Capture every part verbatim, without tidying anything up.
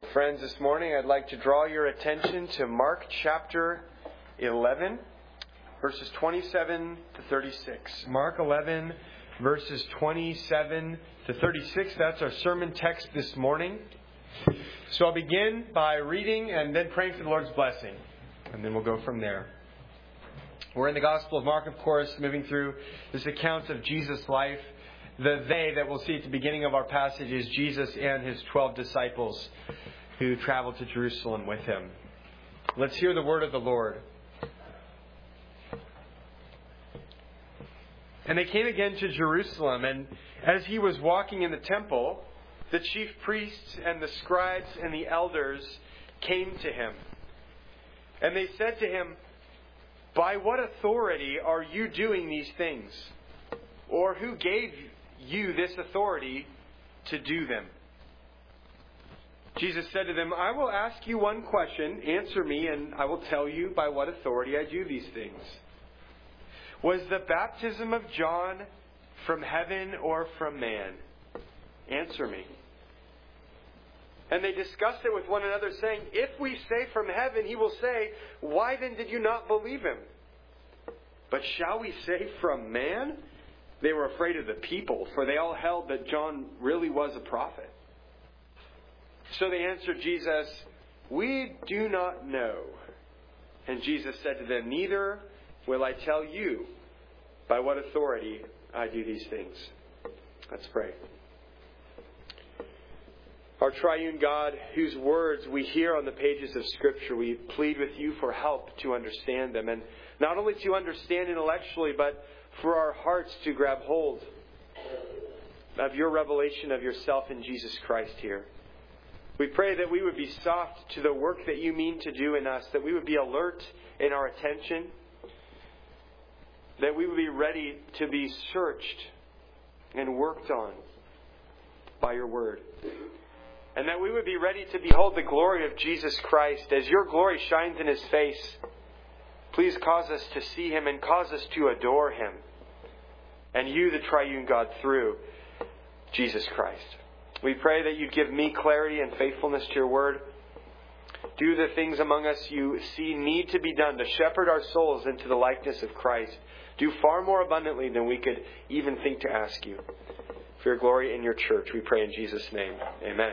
Friends, this morning I'd like to draw your attention to Mark chapter eleven, verses twenty-seven to thirty-six. Mark eleven, verses twenty-seven to thirty-six. That's our sermon text this morning. So I'll begin by reading and then praying for the Lord's blessing. And then we'll go from there. We're in the Gospel of Mark, of course, moving through this account of Jesus' life. The they that we'll see at the beginning of our passage is Jesus and his twelve disciples who traveled to Jerusalem with him. Let's hear the word of the Lord. And they came again to Jerusalem, and as he was walking in the temple, the chief priests and the scribes and the elders came to him. And they said to him, "By what authority are you doing these things? Or who gave you this authority to do them?" Jesus said to them, "I will ask you one question. Answer me, and I will tell you by what authority I do these things. Was the baptism of John from heaven or from man? Answer me." And they discussed it with one another, saying, "If we say from heaven, he will say, 'Why then did you not believe him?' But shall we say from man?" They were afraid of the people, for they all held that John really was a prophet. So they answered Jesus, "We do not know." And Jesus said to them, "Neither will I tell you by what authority I do these things." Let's pray. Our triune God, whose words we hear on the pages of Scripture, we plead with you for help to understand them. And not only to understand intellectually, but for our hearts to grab hold of your revelation of yourself in Jesus Christ here. We pray that we would be soft to the work that you mean to do in us, that we would be alert in our attention, that we would be ready to be searched and worked on by your word. And that we would be ready to behold the glory of Jesus Christ as your glory shines in his face. Please cause us to see him and cause us to adore him. And you, the triune God, through Jesus Christ. We pray that you give me clarity and faithfulness to your word. Do the things among us you see need to be done to shepherd our souls into the likeness of Christ. Do far more abundantly than we could even think to ask you. For your glory in your church, we pray in Jesus' name. Amen.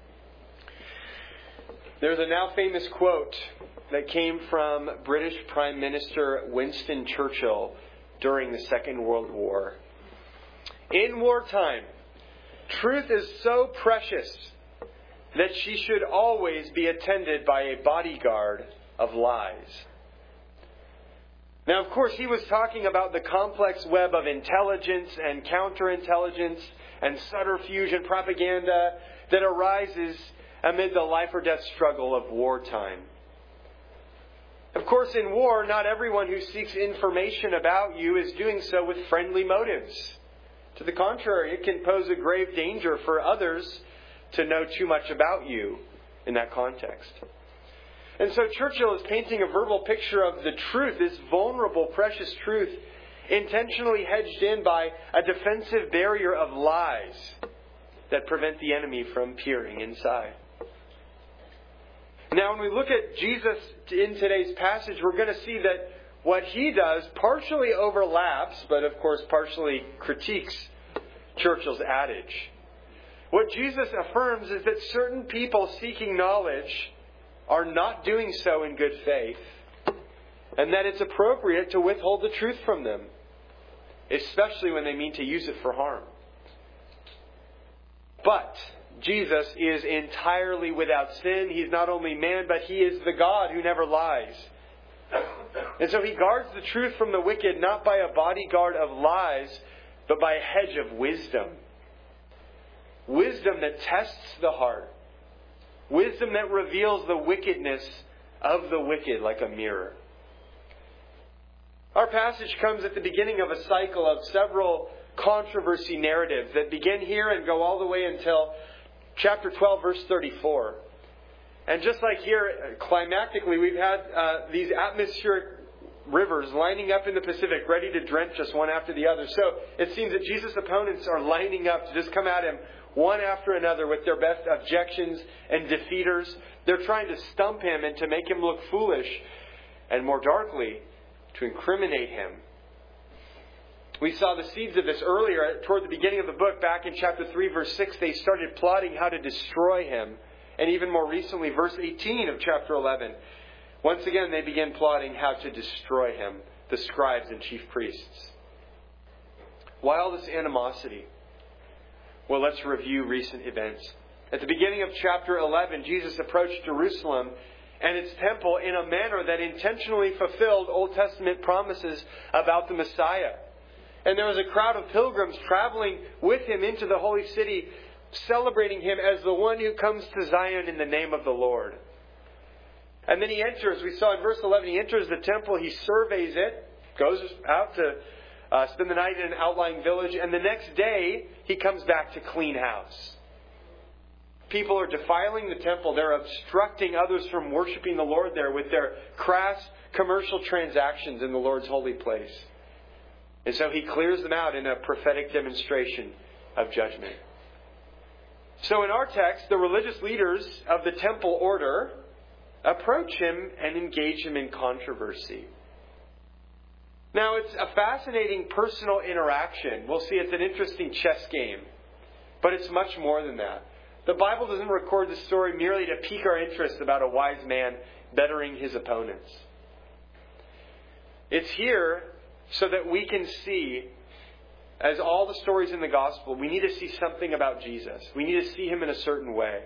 There's a now famous quote that came from British Prime Minister Winston Churchill during the Second World War. "In wartime, truth is so precious that she should always be attended by a bodyguard of lies." Now, of course, he was talking about the complex web of intelligence and counterintelligence and subterfuge and propaganda that arises amid the life or death struggle of wartime. Of course, in war, not everyone who seeks information about you is doing so with friendly motives. To the contrary, it can pose a grave danger for others to know too much about you in that context. And so Churchill is painting a verbal picture of the truth, this vulnerable, precious truth, intentionally hedged in by a defensive barrier of lies that prevent the enemy from peering inside. Now, when we look at Jesus in today's passage, we're going to see that what he does partially overlaps, but of course partially critiques Churchill's adage. What Jesus affirms is that certain people seeking knowledge are not doing so in good faith, and that it's appropriate to withhold the truth from them, especially when they mean to use it for harm. But Jesus is entirely without sin. He's not only man, but he is the God who never lies. And so he guards the truth from the wicked, not by a bodyguard of lies, but by a hedge of wisdom. Wisdom that tests the heart. Wisdom that reveals the wickedness of the wicked like a mirror. Our passage comes at the beginning of a cycle of several controversy narratives that begin here and go all the way until chapter twelve, verse thirty-four. And just like here, climactically, we've had uh, these atmospheric rivers lining up in the Pacific, ready to drench us one after the other. So it seems that Jesus' opponents are lining up to just come at him one after another with their best objections and defeaters. They're trying to stump him and to make him look foolish, and more darkly, to incriminate him. We saw the seeds of this earlier toward the beginning of the book. Back in chapter three, verse six, they started plotting how to destroy him. And even more recently, verse eighteen of chapter eleven. Once again, they began plotting how to destroy him, the scribes and chief priests. Why all this animosity? Well, let's review recent events. At the beginning of chapter eleven, Jesus approached Jerusalem and its temple in a manner that intentionally fulfilled Old Testament promises about the Messiah. And there was a crowd of pilgrims traveling with him into the holy city, celebrating him as the one who comes to Zion in the name of the Lord. And then he enters, we saw in verse eleven, he enters the temple, he surveys it, goes out to uh, spend the night in an outlying village, and the next day he comes back to clean house. People are defiling the temple. They're obstructing others from worshiping the Lord there with their crass commercial transactions in the Lord's holy place. And so he clears them out in a prophetic demonstration of judgment. So in our text, the religious leaders of the temple order approach him and engage him in controversy. Now, it's a fascinating personal interaction. We'll see it's an interesting chess game. But it's much more than that. The Bible doesn't record the story merely to pique our interest about a wise man bettering his opponents. It's here so that we can see, as all the stories in the gospel, we need to see something about Jesus. We need to see him in a certain way.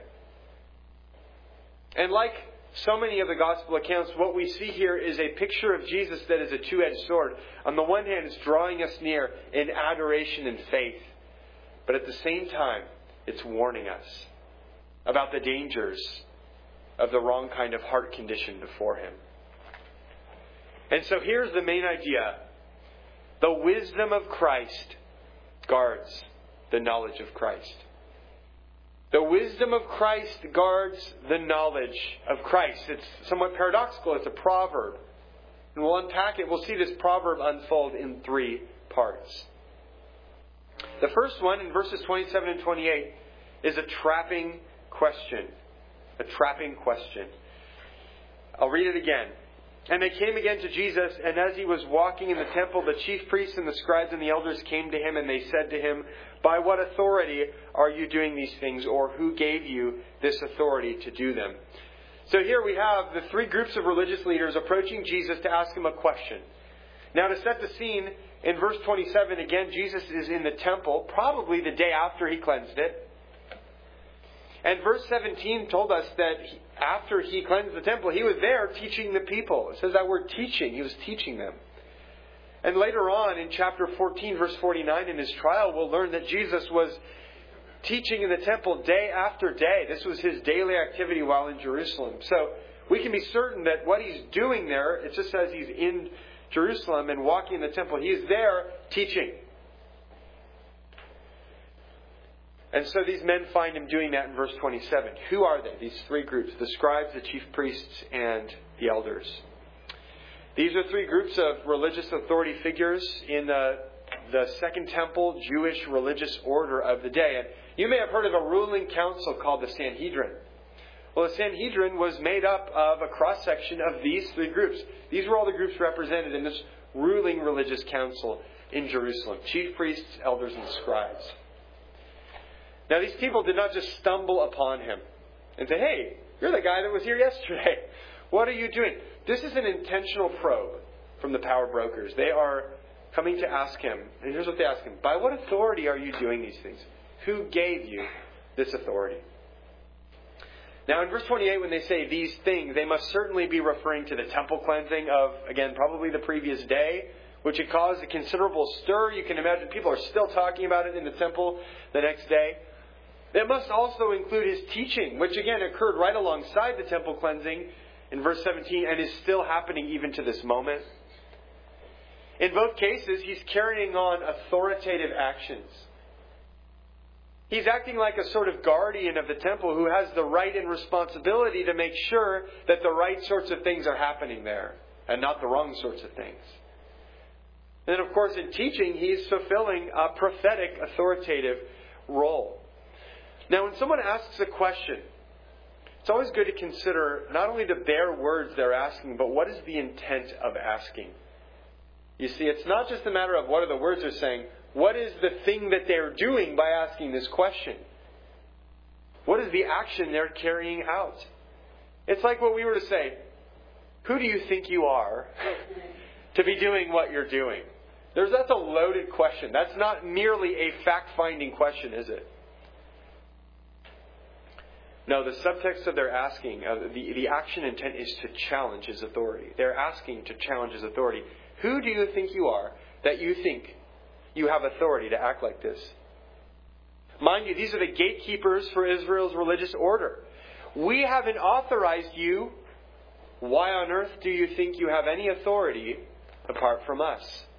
And like so many of the gospel accounts, what we see here is a picture of Jesus that is a two-edged sword. On the one hand, it's drawing us near in adoration and faith. But at the same time, it's warning us about the dangers of the wrong kind of heart condition before him. And so here's the main idea. The wisdom of Christ guards the knowledge of Christ. The wisdom of Christ guards the knowledge of Christ. It's somewhat paradoxical. It's a proverb. And we'll unpack it. We'll see this proverb unfold in three parts. The first one, in verses twenty-seven and twenty-eight, is a trapping question. A trapping question. I'll read it again. And they came again to Jesus, and as he was walking in the temple, the chief priests and the scribes and the elders came to him, and they said to him, "By what authority are you doing these things, or who gave you this authority to do them?" So here we have the three groups of religious leaders approaching Jesus to ask him a question. Now, to set the scene, in verse twenty-seven, again, Jesus is in the temple, probably the day after he cleansed it. And verse seventeen told us that he, after he cleansed the temple, he was there teaching the people. It says that word teaching. He was teaching them. And later on in chapter fourteen, verse forty-nine, in his trial, we'll learn that Jesus was teaching in the temple day after day. This was his daily activity while in Jerusalem. So we can be certain that what he's doing there, it just says he's in Jerusalem and walking in the temple. He is there teaching. And so these men find him doing that in verse twenty-seven. Who are they? These three groups. The scribes, the chief priests, and the elders. These are three groups of religious authority figures in the, the Second Temple Jewish religious order of the day. And you may have heard of a ruling council called the Sanhedrin. Well, the Sanhedrin was made up of a cross-section of these three groups. These were all the groups represented in this ruling religious council in Jerusalem. Chief priests, elders, and scribes. Now, these people did not just stumble upon him and say, "Hey, you're the guy that was here yesterday. What are you doing?" This is an intentional probe from the power brokers. They are coming to ask him, and here's what they ask him: "By what authority are you doing these things? Who gave you this authority?" Now, in verse twenty-eight, when they say these things, they must certainly be referring to the temple cleansing of, again, probably the previous day, which had caused a considerable stir. You can imagine people are still talking about it in the temple the next day. It must also include his teaching, which again occurred right alongside the temple cleansing in verse seventeen and is still happening even to this moment. In both cases, he's carrying on authoritative actions. He's acting like a sort of guardian of the temple who has the right and responsibility to make sure that the right sorts of things are happening there and not the wrong sorts of things. And then, of course, in teaching, he's fulfilling a prophetic authoritative role. Now, when someone asks a question, it's always good to consider not only the bare words they're asking, but what is the intent of asking. You see, it's not just a matter of what are the words they're saying. What is the thing that they're doing by asking this question? What is the action they're carrying out? It's like what we were to say, who do you think you are to be doing what you're doing? There's, that's a loaded question. That's not merely a fact-finding question, is it? No, the subtext of their asking, uh, the, the action intent is to challenge his authority. They're asking to challenge his authority. Who do you think you are that you think you have authority to act like this? Mind you, these are the gatekeepers for Israel's religious order. We haven't authorized you. Why on earth do you think you have any authority apart from us?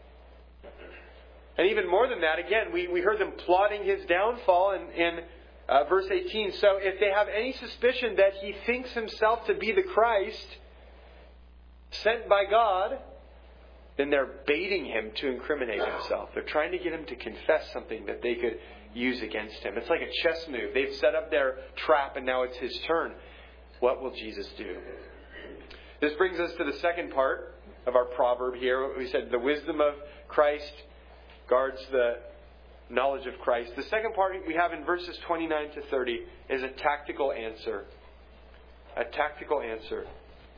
And even more than that, again, we, we heard them plotting his downfall in, in uh, verse eighteen. So if they have any suspicion that he thinks himself to be the Christ sent by God, then they're baiting him to incriminate himself. They're trying to get him to confess something that they could use against him. It's like a chess move. They've set up their trap and now it's his turn. What will Jesus do? This brings us to the second part of our proverb here. We said the wisdom of Christ guards the knowledge of Christ. The second part we have in verses twenty-nine to thirty is a tactical answer. A tactical answer.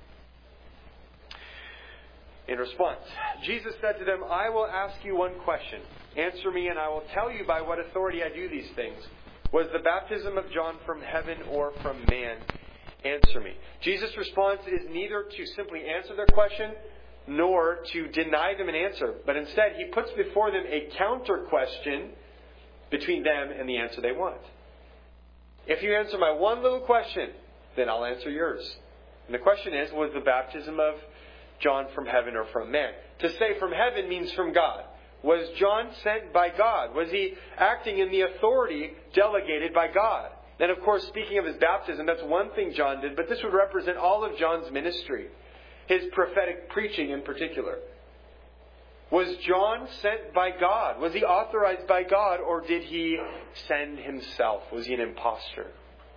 In response, Jesus said to them, I will ask you one question. Answer me and I will tell you by what authority I do these things. Was the baptism of John from heaven or from man? Answer me. Jesus' response is neither to simply answer their question nor to deny them an answer. But instead, he puts before them a counter question between them and the answer they want. If you answer my one little question, then I'll answer yours. And the question is, was the baptism of John from heaven or from man? To say from heaven means from God. Was John sent by God? Was he acting in the authority delegated by God? And of course, speaking of his baptism, that's one thing John did, but this would represent all of John's ministry. His prophetic preaching in particular. Was John sent by God? Was he authorized by God, or did he send himself? Was he an imposter?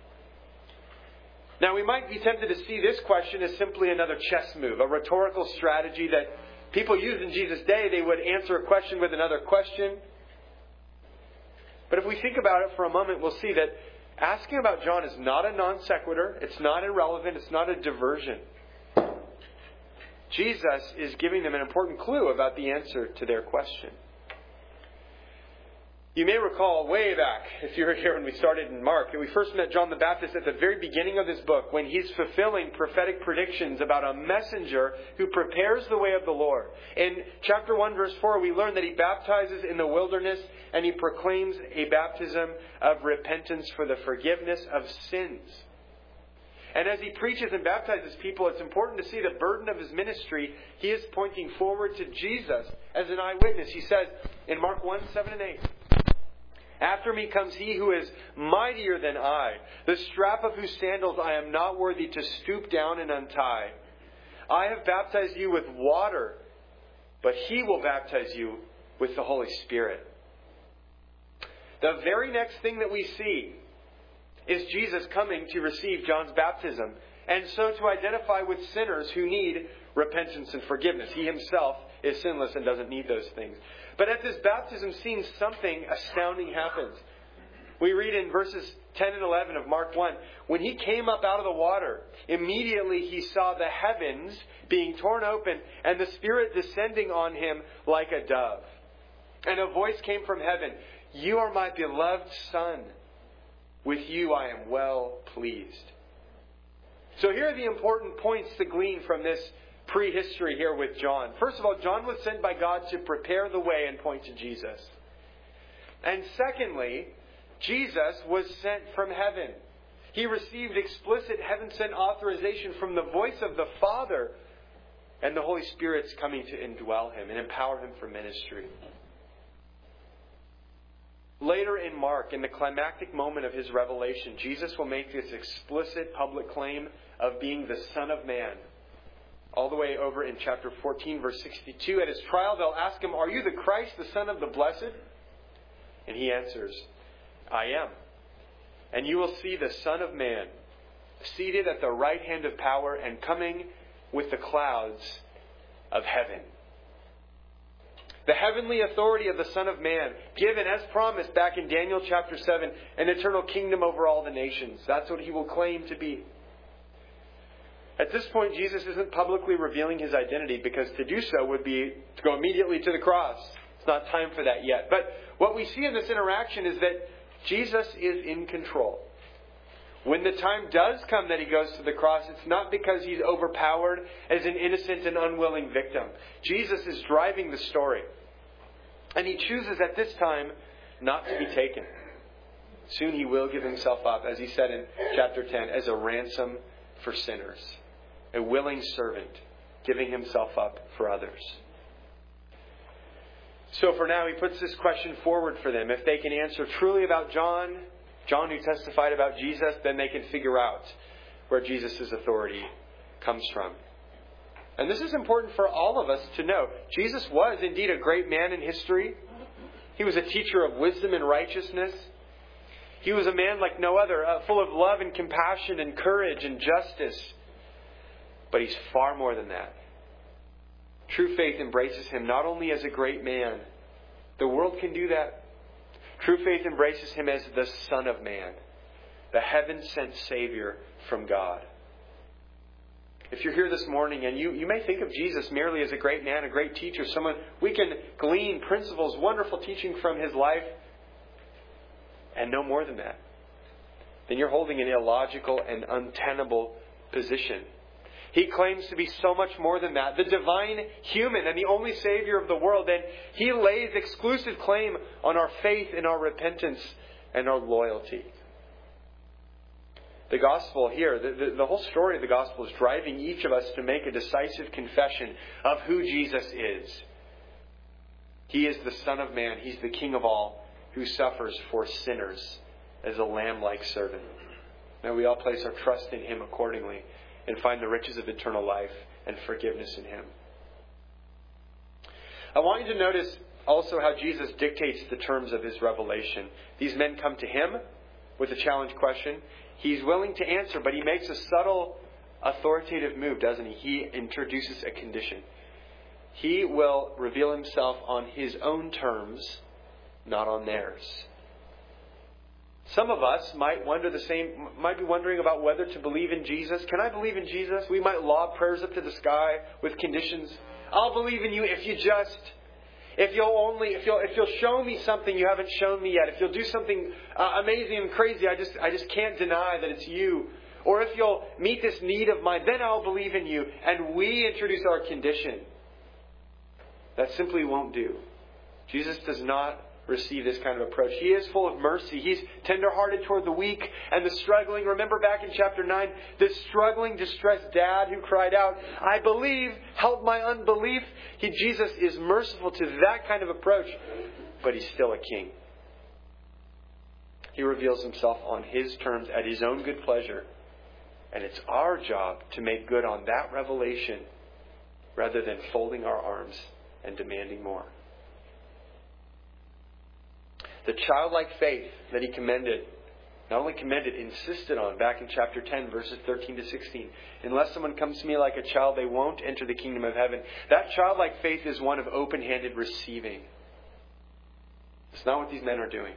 Now, we might be tempted to see this question as simply another chess move, a rhetorical strategy that people used in Jesus' day. They would answer a question with another question. But if we think about it for a moment, we'll see that asking about John is not a non sequitur. It's not irrelevant. It's not a diversion. Jesus is giving them an important clue about the answer to their question. You may recall way back, if you were here when we started in Mark, that we first met John the Baptist at the very beginning of this book when he's fulfilling prophetic predictions about a messenger who prepares the way of the Lord. In chapter one, verse four, we learn that he baptizes in the wilderness and he proclaims a baptism of repentance for the forgiveness of sins. And as he preaches and baptizes people, it's important to see the burden of his ministry. He is pointing forward to Jesus as an eyewitness. He says in Mark one, seven and eight, after me comes he who is mightier than I, the strap of whose sandals I am not worthy to stoop down and untie. I have baptized you with water, but he will baptize you with the Holy Spirit. The very next thing that we see is Jesus coming to receive John's baptism, and so to identify with sinners who need repentance and forgiveness. He himself is sinless and doesn't need those things. But at this baptism scene, something astounding happens. We read in verses ten and eleven of Mark one, when he came up out of the water, immediately he saw the heavens being torn open and the Spirit descending on him like a dove. And a voice came from heaven, you are my beloved Son. With you I am well pleased. So here are the important points to glean from this prehistory here with John. First of all, John was sent by God to prepare the way and point to Jesus. And secondly, Jesus was sent from heaven. He received explicit heaven-sent authorization from the voice of the Father, and the Holy Spirit's coming to indwell him and empower him for ministry. Later in Mark, in the climactic moment of his revelation, Jesus will make this explicit public claim of being the Son of Man. All the way over in chapter fourteen, verse sixty-two. At his trial, they'll ask him, are you the Christ, the Son of the Blessed? And he answers, I am. and you will see the Son of Man seated at the right hand of power and coming with the clouds of heaven. The heavenly authority of the Son of Man, given as promised back in Daniel chapter seven, an eternal kingdom over all the nations. That's what He will claim to be. At this point, Jesus isn't publicly revealing His identity, because to do so would be to go immediately to the cross. It's not time for that yet. But what we see in this interaction is that Jesus is in control. When the time does come that He goes to the cross, it's not because He's overpowered as an innocent and unwilling victim. Jesus is driving the story. And He chooses at this time not to be taken. Soon He will give Himself up, as He said in chapter ten, as a ransom for sinners. A willing servant giving Himself up for others. So for now, He puts this question forward for them. If they can answer truly about John, John who testified about Jesus, then they can figure out where Jesus' authority comes from. And this is important for all of us to know. Jesus was indeed a great man in history. He was a teacher of wisdom and righteousness. He was a man like no other, uh, full of love and compassion and courage and justice. But He's far more than that. True faith embraces Him not only as a great man. The world can do that. True faith embraces Him as the Son of Man, the heaven-sent Savior from God. If you're here this morning and you, you may think of Jesus merely as a great man, a great teacher, someone we can glean principles, wonderful teaching from His life, and no more than that, then you're holding an illogical and untenable position. He claims to be so much more than that. The divine human and the only Savior of the world. And He lays exclusive claim on our faith and our repentance and our loyalty. The gospel here, the, the, the whole story of the gospel is driving each of us to make a decisive confession of who Jesus is. He is the Son of Man. He's the King of all, who suffers for sinners as a lamb-like servant. May we all place our trust in Him accordingly, and find the riches of eternal life and forgiveness in Him. I want you to notice also how Jesus dictates the terms of His revelation. These men come to Him with a challenge question. He's willing to answer, but He makes a subtle, authoritative move, doesn't He? He introduces a condition. He will reveal Himself on His own terms, not on theirs. Some of us might wonder the same, might be wondering about whether to believe in Jesus. Can I believe in Jesus? We might lob prayers up to the sky with conditions. I'll believe in you if you just, if you'll only, if you'll, if you'll show me something you haven't shown me yet. If you'll do something uh, amazing and crazy, I just, I just can't deny that it's you. Or if you'll meet this need of mine, then I'll believe in you. And we introduce our condition. That simply won't do. Jesus does not receive this kind of approach. He is full of mercy. He's tenderhearted toward the weak and the struggling. Remember back in chapter nine, this struggling, distressed dad who cried out, I believe, help my unbelief. He, Jesus is merciful to that kind of approach, but He's still a king. He reveals Himself on His terms at His own good pleasure. And it's our job to make good on that revelation rather than folding our arms and demanding more. The childlike faith that He commended, not only commended, insisted on back in chapter ten, verses thirteen to sixteen. Unless someone comes to me like a child, they won't enter the kingdom of heaven. That childlike faith is one of open-handed receiving. It's not what these men are doing.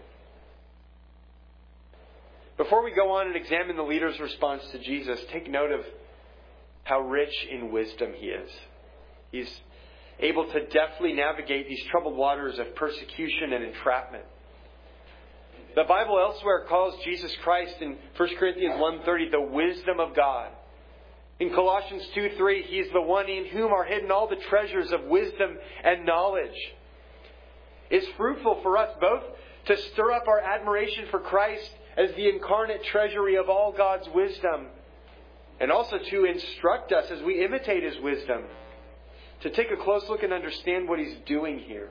Before we go on and examine the leader's response to Jesus, take note of how rich in wisdom he is. He's able to deftly navigate these troubled waters of persecution and entrapment. The Bible elsewhere calls Jesus Christ in First Corinthians one thirty the wisdom of God. In Colossians two three, He is the one in whom are hidden all the treasures of wisdom and knowledge. It's fruitful for us both to stir up our admiration for Christ as the incarnate treasury of all God's wisdom, and also to instruct us as we imitate His wisdom, to take a close look and understand what He's doing here.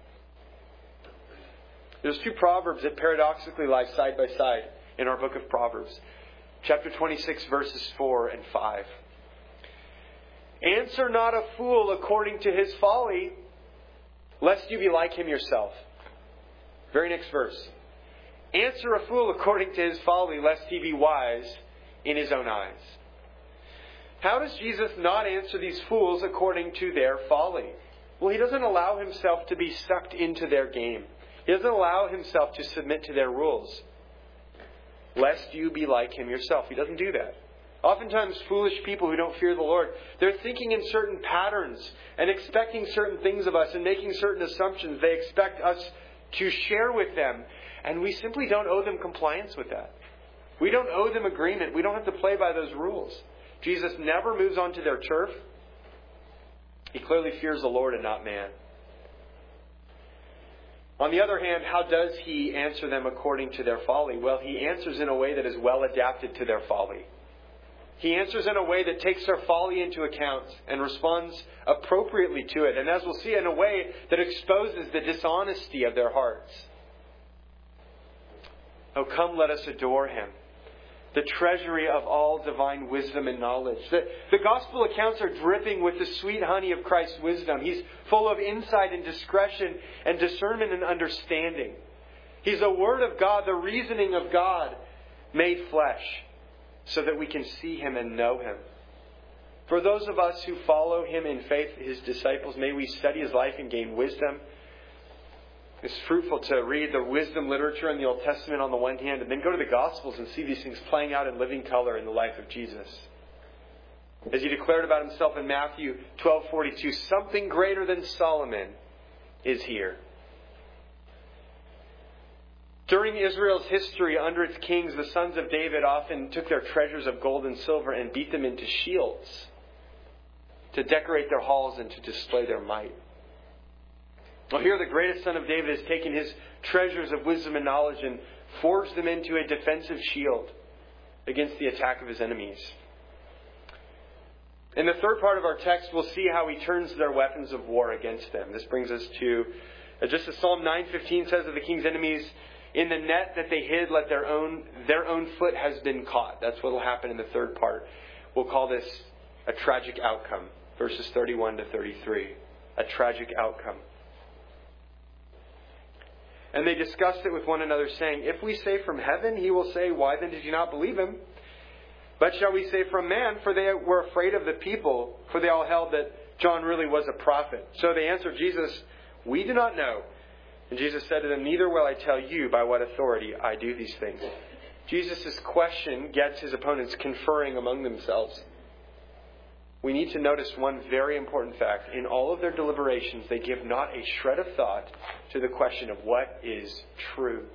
There's two proverbs that paradoxically lie side by side in our book of Proverbs. Chapter twenty-six, verses four and five. Answer not a fool according to his folly, lest you be like him yourself. Very next verse. answer a fool according to his folly, lest he be wise in his own eyes. How does Jesus not answer these fools according to their folly? Well, he doesn't allow himself to be sucked into their game. He doesn't allow himself to submit to their rules, lest you be like him yourself. He doesn't do that. Oftentimes, foolish people who don't fear the Lord, they're thinking in certain patterns and expecting certain things of us and making certain assumptions they expect us to share with them. And we simply don't owe them compliance with that. We don't owe them agreement. We don't have to play by those rules. Jesus never moves onto their turf. He clearly fears the Lord and not man. On the other hand, how does he answer them according to their folly? Well, he answers in a way that is well adapted to their folly. He answers in a way that takes their folly into account and responds appropriately to it. And as we'll see, in a way that exposes the dishonesty of their hearts. Oh, come, let us adore him, the treasury of all divine wisdom and knowledge. The, the gospel accounts are dripping with the sweet honey of Christ's wisdom. He's full of insight and discretion and discernment and understanding. He's the Word of God, the reasoning of God made flesh, so that we can see him and know him. For those of us who follow him in faith, his disciples, may we study his life and gain wisdom. It's fruitful to read the wisdom literature in the Old Testament on the one hand, and then go to the Gospels and see these things playing out in living color in the life of Jesus. As he declared about himself in Matthew twelve forty-two, something greater than Solomon is here. During Israel's history, under its kings, the sons of David often took their treasures of gold and silver and beat them into shields to decorate their halls and to display their might. Well, here the greatest son of David has taken his treasures of wisdom and knowledge and forged them into a defensive shield against the attack of his enemies. In the third part of our text, we'll see how he turns their weapons of war against them. This brings us to, just as Psalm nine fifteen says of the king's enemies, in the net that they hid, let their own their own foot has been caught. That's what will happen in the third part. We'll call this a tragic outcome. Verses thirty-one to thirty-three. A tragic outcome. And they discussed it with one another, saying, if we say from heaven, he will say, why then did you not believe him? But shall we say from man? For they were afraid of the people, for they all held that John really was a prophet. So they answered Jesus, we do not know. And Jesus said to them, neither will I tell you by what authority I do these things. Jesus' question gets his opponents conferring among themselves. We need to notice one very important fact. In all of their deliberations, they give not a shred of thought to the question of what is true.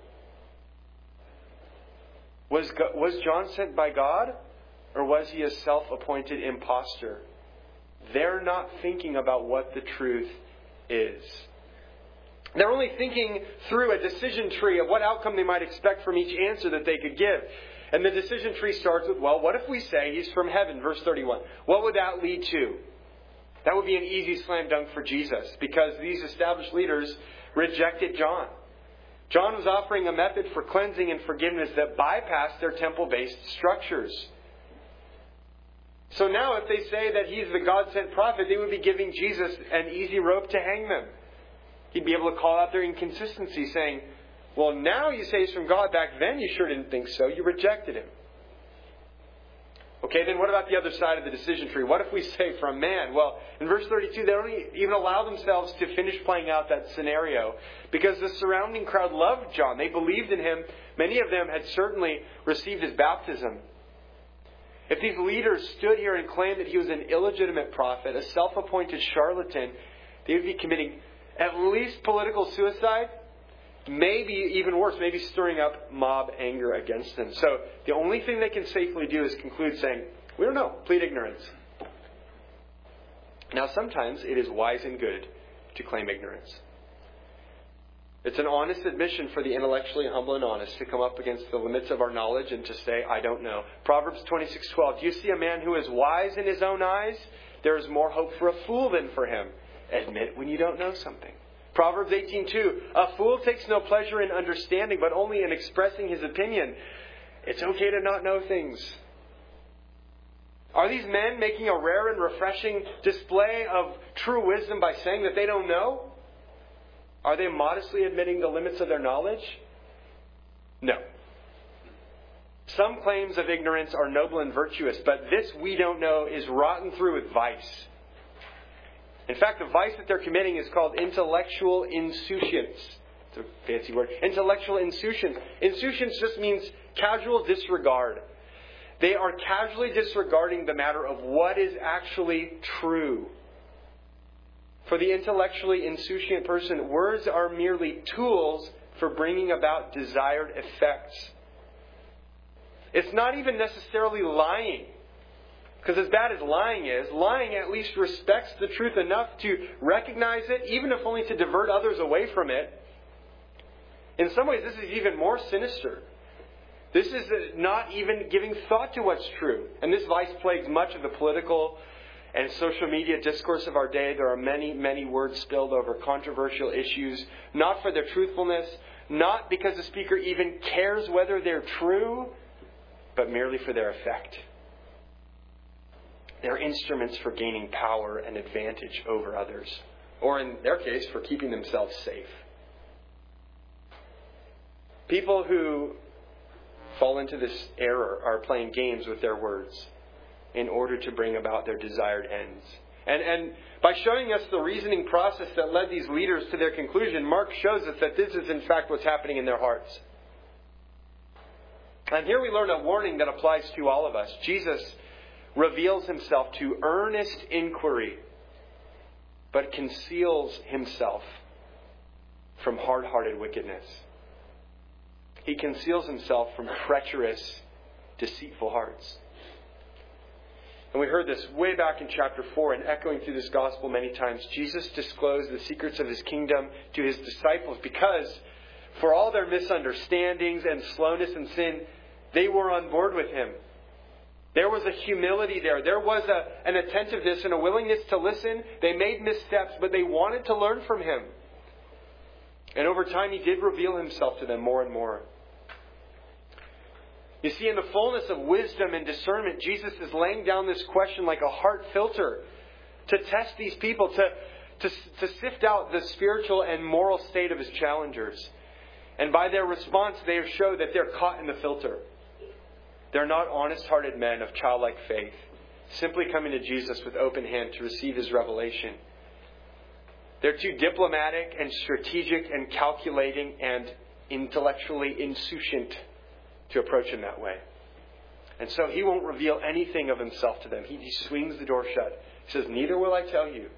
Was, God, was John sent by God, or was he a self-appointed imposter? They're not thinking about what the truth is. They're only thinking through a decision tree of what outcome they might expect from each answer that they could give. And the decision tree starts with, well, what if we say he's from heaven? Verse thirty-one. What would that lead to? That would be an easy slam dunk for Jesus, because these established leaders rejected John. John was offering a method for cleansing and forgiveness that bypassed their temple-based structures. So now if they say that he's the God-sent prophet, they would be giving Jesus an easy rope to hang them. He'd be able to call out their inconsistency, saying, well, now you say he's from God. Back then you sure didn't think so. You rejected him. Okay, then what about the other side of the decision tree? What if we say from man? Well, in verse thirty-two, they don't even allow themselves to finish playing out that scenario, because the surrounding crowd loved John. They believed in him. Many of them had certainly received his baptism. If these leaders stood here and claimed that he was an illegitimate prophet, a self-appointed charlatan, they would be committing at least political suicide, maybe even worse, maybe stirring up mob anger against them. So the only thing they can safely do is conclude saying, we don't know, plead ignorance. Now sometimes it is wise and good to claim ignorance. It's an honest admission for the intellectually humble and honest to come up against the limits of our knowledge and to say, I don't know. Proverbs twenty-six twelve. Do you see a man who is wise in his own eyes? There is more hope for a fool than for him. Admit when you don't know something. Proverbs eighteen two. A fool takes no pleasure in understanding, but only in expressing his opinion. It's okay to not know things. Are these men making a rare and refreshing display of true wisdom by saying that they don't know? Are they modestly admitting the limits of their knowledge? No. Some claims of ignorance are noble and virtuous, but this we don't know is rotten through with vice. In fact, the vice that they're committing is called intellectual insouciance. It's a fancy word. Intellectual insouciance. Insouciance just means casual disregard. They are casually disregarding the matter of what is actually true. For the intellectually insouciant person, words are merely tools for bringing about desired effects. It's not even necessarily lying. Because as bad as lying is, lying at least respects the truth enough to recognize it, even if only to divert others away from it. In some ways, this is even more sinister. This is not even giving thought to what's true. And this vice plagues much of the political and social media discourse of our day. There are many, many words spilled over controversial issues, not for their truthfulness, not because the speaker even cares whether they're true, but merely for their effect. They're instruments for gaining power and advantage over others, or in their case, for keeping themselves safe. People who fall into this error are playing games with their words in order to bring about their desired ends. And, and by showing us the reasoning process that led these leaders to their conclusion, Mark shows us that this is in fact what's happening in their hearts. And here we learn a warning that applies to all of us. Jesus reveals himself to earnest inquiry, but conceals himself from hard-hearted wickedness. He conceals himself from treacherous, deceitful hearts. And we heard this way back in chapter four, and echoing through this gospel many times. Jesus disclosed the secrets of his kingdom to his disciples because for all their misunderstandings and slowness and sin, they were on board with him. There was a humility there. There was a, an attentiveness and a willingness to listen. They made missteps, but they wanted to learn from him. And over time, he did reveal himself to them more and more. You see, in the fullness of wisdom and discernment, Jesus is laying down this question like a heart filter to test these people, to, to, to sift out the spiritual and moral state of his challengers. And by their response, they show that they're caught in the filter. They're not honest-hearted men of childlike faith, simply coming to Jesus with open hand to receive his revelation. They're too diplomatic and strategic and calculating and intellectually insouciant to approach him that way. And so he won't reveal anything of himself to them. He, he swings the door shut. He says, "Neither will I tell you."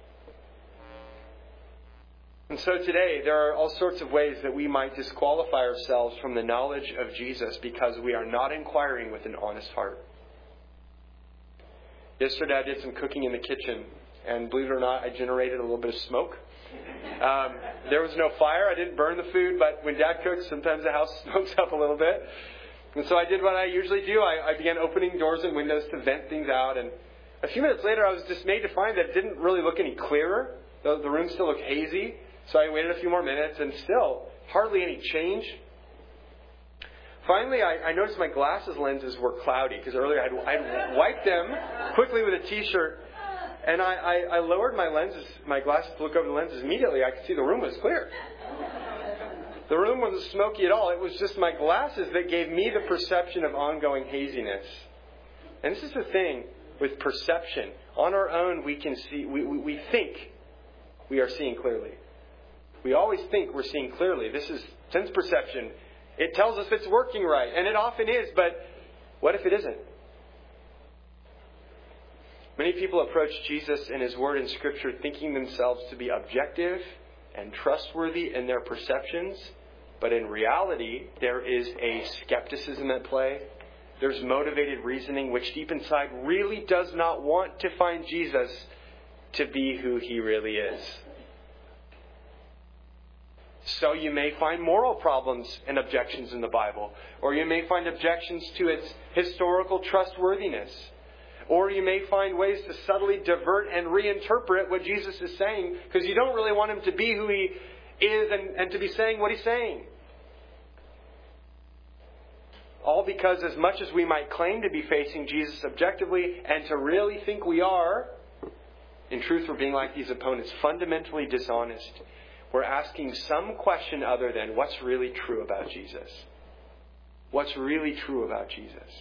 And so today, there are all sorts of ways that we might disqualify ourselves from the knowledge of Jesus because we are not inquiring with an honest heart. Yesterday, I did some cooking in the kitchen, and believe it or not, I generated a little bit of smoke. Um, there was no fire. I didn't burn the food, but when Dad cooks, sometimes the house smokes up a little bit. And so I did what I usually do. I, I began opening doors and windows to vent things out. And a few minutes later, I was dismayed to find that it didn't really look any clearer. The, the room still looked hazy. So I waited a few more minutes, and still hardly any change. Finally, I, I noticed my glasses lenses were cloudy because earlier I'd, I'd wiped them quickly with a T-shirt. And I, I, I lowered my lenses, my glasses to look over the lenses. Immediately, I could see the room was clear. The room wasn't smoky at all. It was just my glasses that gave me the perception of ongoing haziness. And this is the thing with perception. On our own, we can see, we, we, we think we are seeing clearly. We always think we're seeing clearly. This is sense perception. It tells us it's working right. And it often is, but what if it isn't? Many people approach Jesus and his word in Scripture thinking themselves to be objective and trustworthy in their perceptions. But in reality, there is a skepticism at play. There's motivated reasoning which deep inside really does not want to find Jesus to be who he really is. So you may find moral problems and objections in the Bible. Or you may find objections to its historical trustworthiness. Or you may find ways to subtly divert and reinterpret what Jesus is saying because you don't really want him to be who he is and, and to be saying what he's saying. All because as much as we might claim to be facing Jesus objectively and to really think we are, in truth we're being like these opponents, fundamentally dishonest. We're asking some question other than what's really true about Jesus. what's really true about Jesus?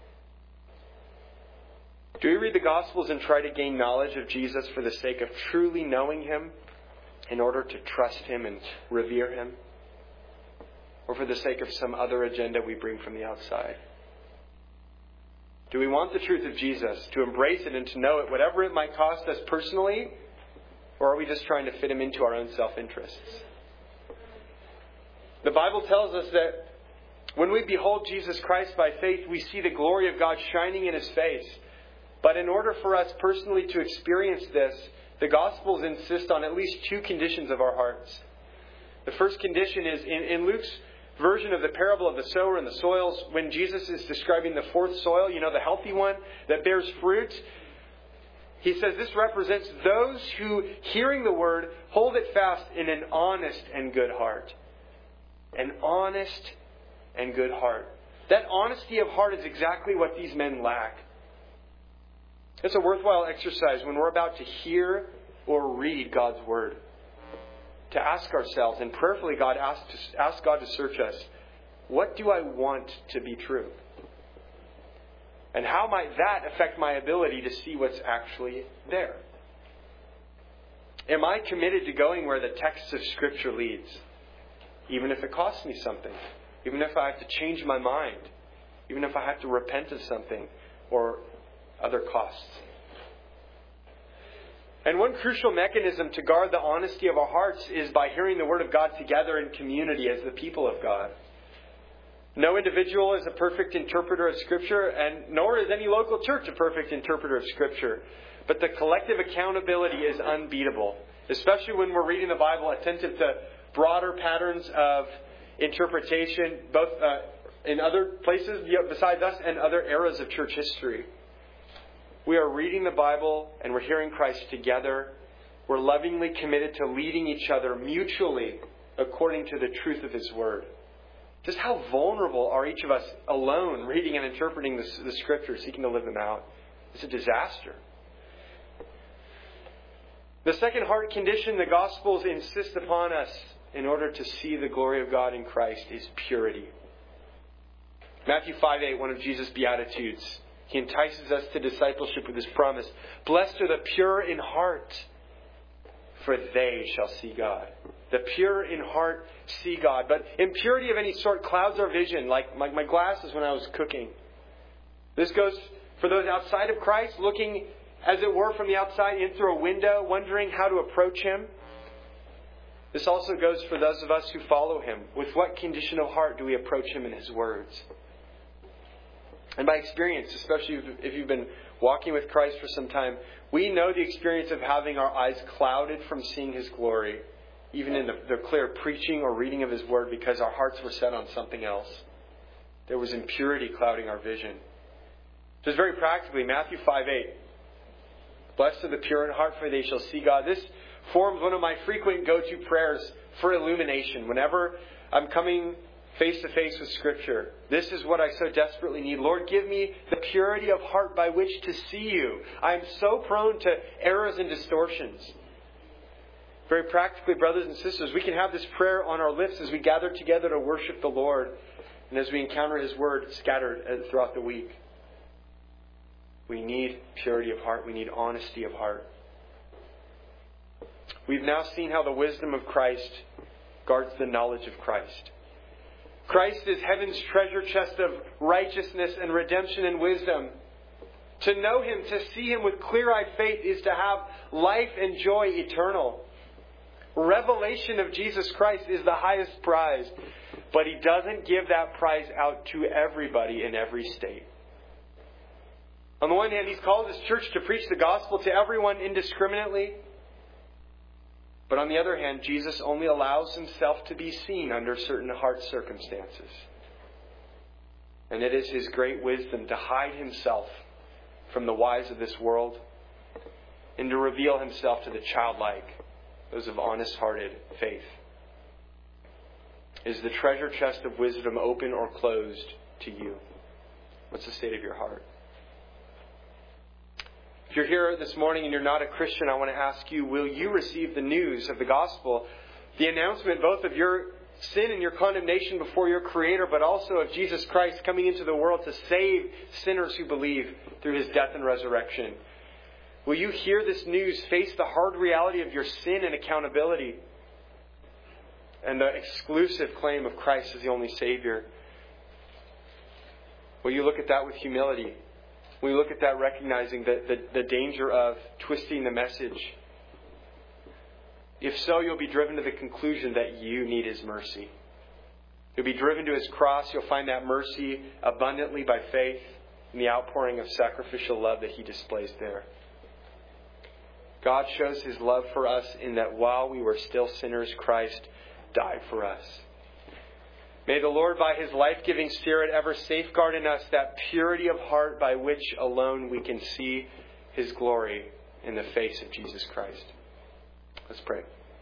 Do we read the Gospels and try to gain knowledge of Jesus for the sake of truly knowing Him in order to trust Him and revere Him? Or for the sake of some other agenda we bring from the outside? Do we want the truth of Jesus, to embrace it and to know it, whatever it might cost us personally? Or are we just trying to fit Him into our own self-interests? The Bible tells us that when we behold Jesus Christ by faith, we see the glory of God shining in His face. But in order for us personally to experience this, the Gospels insist on at least two conditions of our hearts. The first condition is in, in Luke's version of the parable of the sower and the soils, when Jesus is describing the fourth soil, you know, the healthy one that bears fruit, He says this represents those who, hearing the word, hold it fast in an honest and good heart. An honest and good heart. That honesty of heart is exactly what these men lack. It's a worthwhile exercise when we're about to hear or read God's Word, to ask ourselves, and prayerfully God ask, ask God to search us, what do I want to be true? And how might that affect my ability to see what's actually there? Am I committed to going where the text of Scripture leads, even if it costs me something, even if I have to change my mind, even if I have to repent of something, or other costs? And one crucial mechanism to guard the honesty of our hearts is by hearing the Word of God together in community as the people of God. No individual is a perfect interpreter of Scripture, and nor is any local church a perfect interpreter of Scripture. But the collective accountability is unbeatable, especially when we're reading the Bible, attentive to broader patterns of interpretation, both uh, in other places besides us and other eras of church history. We are reading the Bible and we're hearing Christ together. We're lovingly committed to leading each other mutually according to the truth of His Word. Just how vulnerable are each of us alone reading and interpreting the, the Scriptures, seeking to live them out? It's a disaster. The second heart condition the Gospels insist upon us in order to see the glory of God in Christ is purity. Matthew five eight, one of Jesus' Beatitudes, He entices us to discipleship with His promise. Blessed are the pure in heart, for they shall see God. The pure in heart see God. But impurity of any sort clouds our vision, like my, my glasses when I was cooking. This goes for those outside of Christ, looking, as it were, from the outside in through a window, wondering how to approach Him. This also goes for those of us who follow Him. With what condition of heart do we approach Him in His words? And by experience, especially if you've been walking with Christ for some time, we know the experience of having our eyes clouded from seeing His glory, even in the, the clear preaching or reading of His Word, because our hearts were set on something else. There was impurity clouding our vision. Just very practically, Matthew five eight. Blessed are the pure in heart, for they shall see God. This forms one of my frequent go-to prayers for illumination. Whenever I'm coming face to face with Scripture, this is what I so desperately need. Lord, give me the purity of heart by which to see You. I am so prone to errors and distortions. Very practically, brothers and sisters, we can have this prayer on our lips as we gather together to worship the Lord and as we encounter His Word scattered throughout the week. We need purity of heart. We need honesty of heart. We've now seen how the wisdom of Christ guards the knowledge of Christ. Christ is heaven's treasure chest of righteousness and redemption and wisdom. To know Him, to see Him with clear-eyed faith, is to have life and joy eternal. Revelation of Jesus Christ is the highest prize, but He doesn't give that prize out to everybody in every state. On the one hand, He's called His church to preach the gospel to everyone indiscriminately. But on the other hand, Jesus only allows Himself to be seen under certain heart circumstances. And it is His great wisdom to hide Himself from the wise of this world and to reveal Himself to the childlike, those of honest-hearted faith. Is the treasure chest of wisdom open or closed to you? What's the state of your heart? If you're here this morning and you're not a Christian, I want to ask you, will you receive the news of the gospel, the announcement both of your sin and your condemnation before your Creator, but also of Jesus Christ coming into the world to save sinners who believe through His death and resurrection. Will you hear this news, face the hard reality of your sin and accountability, and the exclusive claim of Christ as the only Savior? Will you look at that with humility? Will you look at that recognizing the, the, the danger of twisting the message? If so, you'll be driven to the conclusion that you need His mercy. You'll be driven to His cross. You'll find that mercy abundantly by faith in the outpouring of sacrificial love that He displays there. God shows His love for us in that while we were still sinners, Christ died for us. May the Lord, by His life-giving Spirit, ever safeguard in us that purity of heart by which alone we can see His glory in the face of Jesus Christ. Let's pray.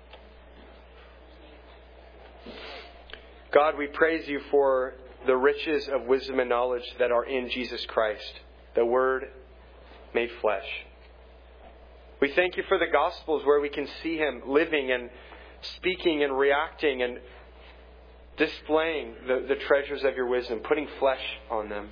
God, we praise You for the riches of wisdom and knowledge that are in Jesus Christ, the Word made flesh. We thank You for the Gospels where we can see Him living and speaking and reacting and displaying the, the treasures of Your wisdom, putting flesh on them.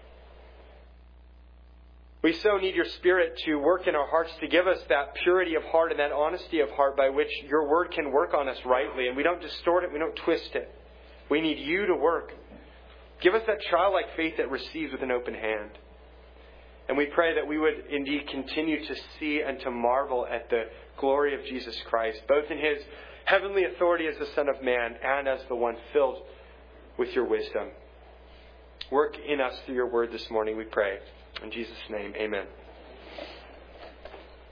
We so need Your Spirit to work in our hearts to give us that purity of heart and that honesty of heart by which Your Word can work on us rightly. And we don't distort it, we don't twist it. We need You to work. Give us that childlike faith that receives with an open hand. And we pray that we would indeed continue to see and to marvel at the glory of Jesus Christ, both in His heavenly authority as the Son of Man and as the one filled with Your wisdom. Work in us through Your Word this morning, we pray. In Jesus' name, amen.